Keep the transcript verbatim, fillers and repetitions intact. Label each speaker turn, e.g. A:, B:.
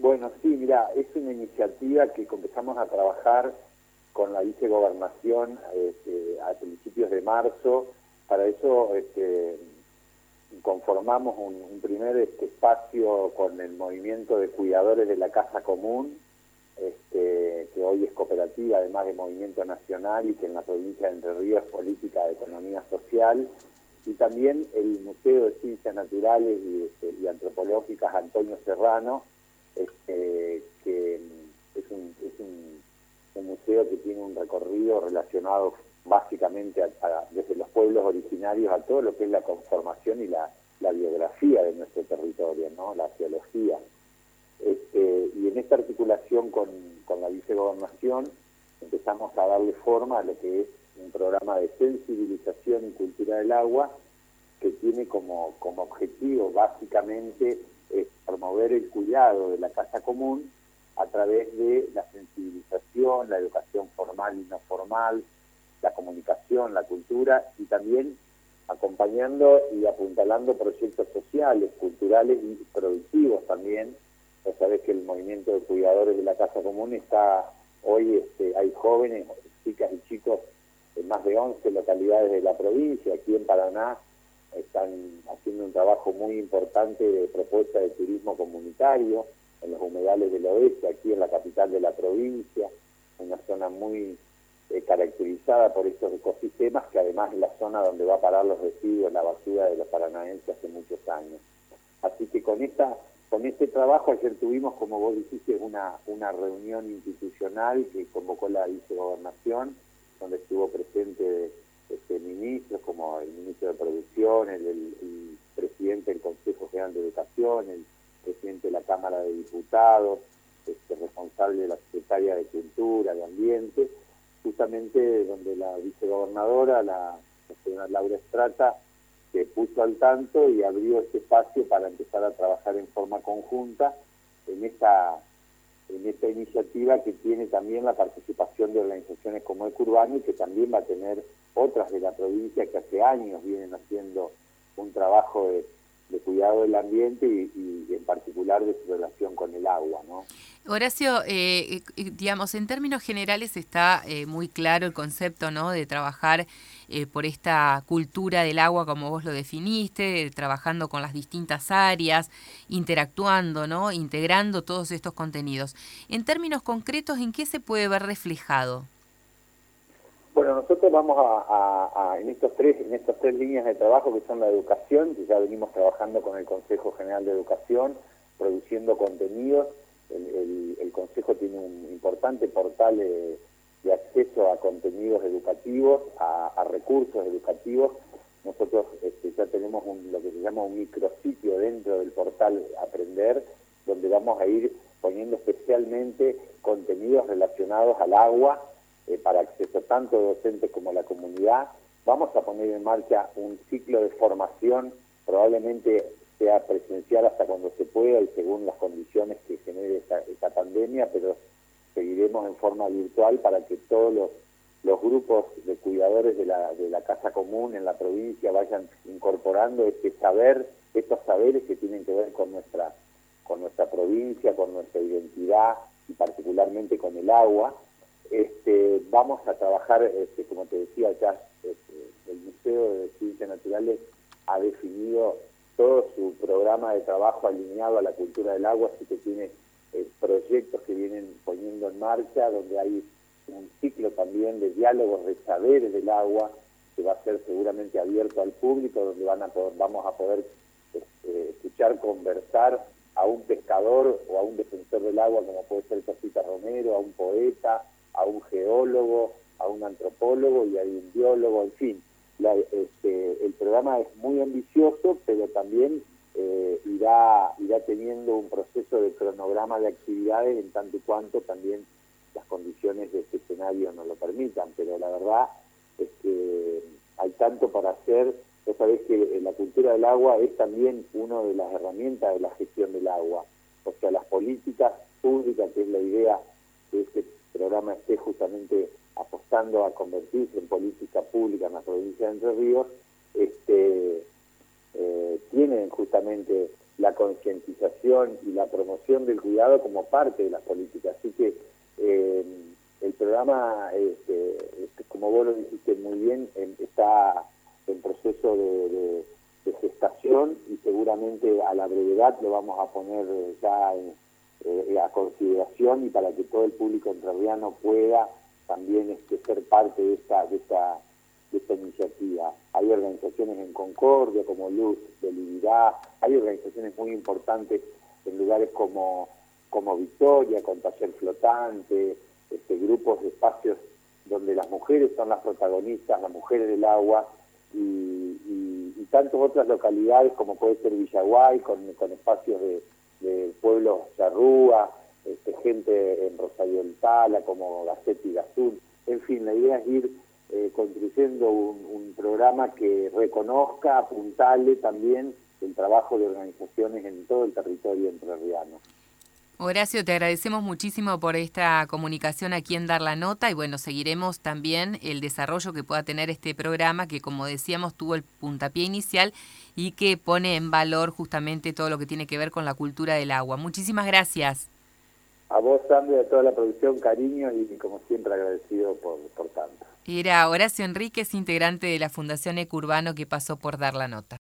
A: Bueno, sí, mira, es una iniciativa que empezamos a trabajar con la vicegobernación este, a principios de marzo. Para eso este, conformamos un, un primer este, espacio con el movimiento de cuidadores de la Casa Común, este, que hoy es cooperativa, además de movimiento nacional, y que en la provincia de Entre Ríos es política de economía social, y también el Museo de Ciencias Naturales y, este, y Antropológicas Antonio Serrano, este, que es, un, es un, un museo que tiene un recorrido relacionado básicamente a, a, desde los pueblos originarios a todo lo que es la conformación y la, la biografía de nuestro territorio, ¿no? La arqueología. Este, y en esta articulación con, con la vicegobernación empezamos a darle forma a lo que es un programa de sensibilización y cultura del agua, que tiene como, como objetivo básicamente eh, promover el cuidado de la casa común a través de la sensibilización, la educación formal y no formal, la comunicación, la cultura, y también acompañando y apuntalando proyectos sociales, culturales y productivos también. Vos sabés que el movimiento de cuidadores de la casa común está, hoy este, hay jóvenes, chicas y chicos en más de once localidades de la provincia. Aquí en Paraná están haciendo un trabajo muy importante de propuesta de turismo comunitario en los humedales del oeste, aquí en la capital de la provincia, una zona muy eh, caracterizada por estos ecosistemas, que además es la zona donde va a parar los residuos, la basura de los paranaenses hace muchos años. Así que con esta con este trabajo ayer tuvimos, como vos dijiste, una, una reunión institucional que convocó la vicegobernación, donde estuvo presente este, ministros como el ministro de Producción, el, el, el presidente del Consejo General de Educación, el presidente de la Cámara de Diputados, este, responsable de la Secretaria de Cultura, de Ambiente, justamente donde la vicegobernadora, la, la señora Laura Estrata, se puso al tanto y abrió este espacio para empezar a trabajar en forma conjunta en esta en esta iniciativa, que tiene también la participación de organizaciones como Ecurbano, y que también va a tener otras de la provincia que hace años vienen haciendo un trabajo de, de cuidado del ambiente y, y en particular de su relación con el agua, ¿no?
B: Horacio, eh, digamos, en términos generales está eh, muy claro el concepto, ¿no?, de trabajar eh, por esta cultura del agua, como vos lo definiste, trabajando con las distintas áreas, interactuando, ¿no?, integrando todos estos contenidos. En términos concretos, ¿en qué se puede ver reflejado?
A: Bueno, nosotros vamos a, a, a en estos tres en estas tres líneas de trabajo, que son la educación, que ya venimos trabajando con el Consejo General de Educación, produciendo contenidos. El, el, el Consejo tiene un importante portal de, de acceso a contenidos educativos, a, a recursos educativos. Nosotros este, ya tenemos un, lo que se llama un micrositio dentro del portal Aprender, donde vamos a ir poniendo especialmente contenidos relacionados al agua, eh, para acceso tanto de docentes como la comunidad. Vamos a poner en marcha un ciclo de formación, probablemente sea presencial hasta cuando se pueda y según las condiciones que genere esta, esta pandemia, pero seguiremos en forma virtual para que todos los, los grupos de cuidadores de la, de la casa común en la provincia vayan incorporando este saber, estos saberes que tienen que ver con nuestra, con nuestra provincia, con nuestra identidad y particularmente con el agua. Este, vamos a trabajar, este, como te decía ya, este, el Museo de Ciencias Naturales ha definido todo su programa de trabajo alineado a la cultura del agua, así que tiene eh, proyectos que vienen poniendo en marcha, donde hay un ciclo también de diálogos de saberes del agua, que va a ser seguramente abierto al público, donde van a poder, vamos a poder este, escuchar, conversar a un pescador o a un defensor del agua, como puede ser Cosita Romero, a un poeta, a un geólogo, a un antropólogo y a un biólogo, en fin. La, este, el programa es muy ambicioso, pero también eh, irá, irá teniendo un proceso de cronograma de actividades en tanto y cuanto también las condiciones de este escenario nos lo permitan, pero la verdad es que hay tanto para hacer. Vos sabés que la cultura del agua es también una de las herramientas de la gestión del agua, o sea, las políticas públicas, que es la idea de este programa, esté justamente apostando a convertirse en política pública en la provincia de Entre Ríos, este, eh, tienen justamente la concientización y la promoción del cuidado como parte de las políticas. Así que eh, el programa, este, este, como vos lo dijiste muy bien, en, está en proceso de, de, de gestación y seguramente a la brevedad lo vamos a poner ya en, eh, a consideración y para que todo el público entrerriano pueda también este, ser parte de esta, de esta de esta iniciativa. Hay organizaciones en Concordia como Luz de Libertad, hay organizaciones muy importantes en lugares como, como Victoria, con Taller Flotante, este, grupos de espacios donde las mujeres son las protagonistas, las mujeres del agua, y, y, y tantas otras localidades como puede ser Villaguay, con, con espacios de, de pueblos charrúa, este, gente en Rosario del Tala, como Gacete y Gazul. En fin, la idea es ir Eh, construyendo un, un programa que reconozca, apuntale también el trabajo de organizaciones en todo el territorio entrerriano.
B: Horacio, te agradecemos muchísimo por esta comunicación aquí en Dar la Nota y bueno, seguiremos también el desarrollo que pueda tener este programa que, como decíamos, tuvo el puntapié inicial y que pone en valor justamente todo lo que tiene que ver con la cultura del agua. Muchísimas gracias.
A: A vos, Sandra, y a toda la producción, cariño y como siempre agradecido por, por tanto.
B: Era Horacio Enríquez, integrante de la Fundación Ecurbano, que pasó por Dar la Nota.